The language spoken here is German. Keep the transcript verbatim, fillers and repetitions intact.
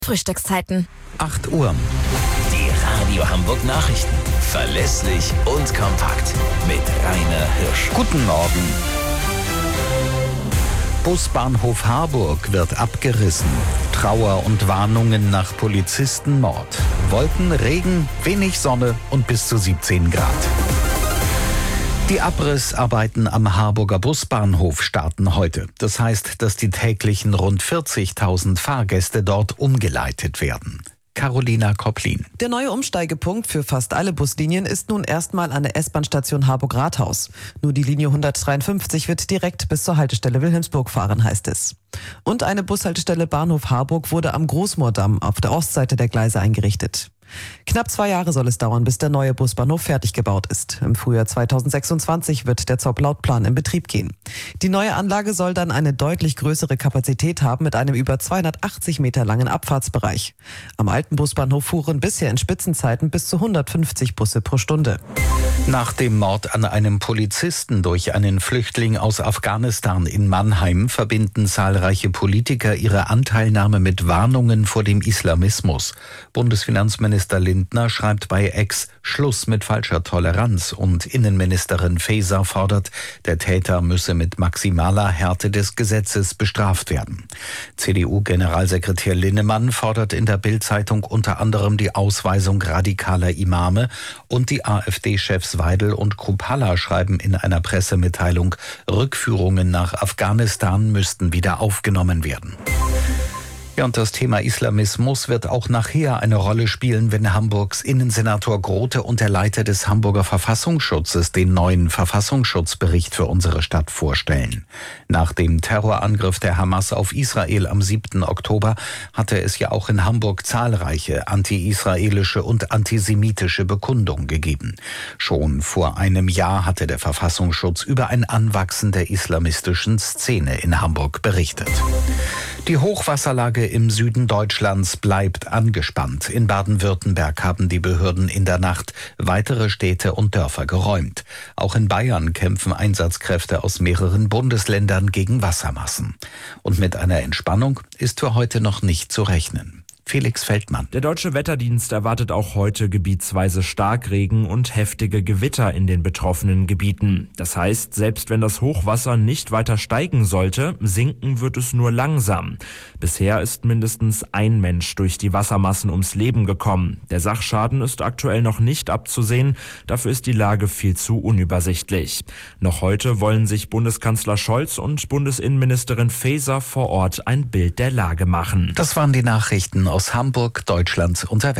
Frühstückszeiten. acht Uhr. Die Radio Hamburg Nachrichten. Verlässlich und kompakt. Mit Rainer Hirsch. Guten Morgen. Busbahnhof Harburg wird abgerissen. Trauer und Warnungen nach Polizistenmord. Wolken, Regen, wenig Sonne und bis zu siebzehn Grad. Die Abrissarbeiten am Harburger Busbahnhof starten heute. Das heißt, dass die täglichen rund vierzigtausend Fahrgäste dort umgeleitet werden. Carolina Kopplin. Der neue Umsteigepunkt für fast alle Buslinien ist nun erstmal an der S-Bahn-Station Harburg-Rathaus. Nur die Linie hundertdreiundfünfzig wird direkt bis zur Haltestelle Wilhelmsburg fahren, heißt es. Und eine Bushaltestelle Bahnhof Harburg wurde am Großmoordamm auf der Ostseite der Gleise eingerichtet. Knapp zwei Jahre soll es dauern, bis der neue Busbahnhof fertig gebaut ist. Im Frühjahr zweitausendsechsundzwanzig wird der Z O B laut Plan in Betrieb gehen. Die neue Anlage soll dann eine deutlich größere Kapazität haben mit einem über zweihundertachtzig Meter langen Abfahrtsbereich. Am alten Busbahnhof fuhren bisher in Spitzenzeiten bis zu hundertfünfzig Busse pro Stunde. Nach dem Mord an einem Polizisten durch einen Flüchtling aus Afghanistan in Mannheim verbinden zahlreiche Politiker ihre Anteilnahme mit Warnungen vor dem Islamismus. Bundesfinanzminister Lindner schreibt bei X Schluss mit falscher Toleranz und Innenministerin Faeser fordert, der Täter müsse mit maximaler Härte des Gesetzes bestraft werden. C D U-Generalsekretär Linnemann fordert in der Bild-Zeitung unter anderem die Ausweisung radikaler Imame und die AfD-Chefs Weidel und Kruppalla schreiben in einer Pressemitteilung, Rückführungen nach Afghanistan müssten wieder aufgenommen werden. Ja, und das Thema Islamismus wird auch nachher eine Rolle spielen, wenn Hamburgs Innensenator Grote und der Leiter des Hamburger Verfassungsschutzes den neuen Verfassungsschutzbericht für unsere Stadt vorstellen. Nach dem Terrorangriff der Hamas auf Israel am siebten Oktober hatte es ja auch in Hamburg zahlreiche anti-israelische und antisemitische Bekundungen gegeben. Schon vor einem Jahr hatte der Verfassungsschutz über ein Anwachsen der islamistischen Szene in Hamburg berichtet. Die Hochwasserlage im Süden Deutschlands bleibt angespannt. In Baden-Württemberg haben die Behörden in der Nacht weitere Städte und Dörfer geräumt. Auch in Bayern kämpfen Einsatzkräfte aus mehreren Bundesländern gegen Wassermassen. Und mit einer Entspannung ist für heute noch nicht zu rechnen. Felix Feldmann. Der Deutsche Wetterdienst erwartet auch heute gebietsweise Starkregen und heftige Gewitter in den betroffenen Gebieten. Das heißt, selbst wenn das Hochwasser nicht weiter steigen sollte, sinken wird es nur langsam. Bisher ist mindestens ein Mensch durch die Wassermassen ums Leben gekommen. Der Sachschaden ist aktuell noch nicht abzusehen, dafür ist die Lage viel zu unübersichtlich. Noch heute wollen sich Bundeskanzler Scholz und Bundesinnenministerin Faeser vor Ort ein Bild der Lage machen. Das waren die Nachrichten aus Hamburg, Deutschland und der Welt.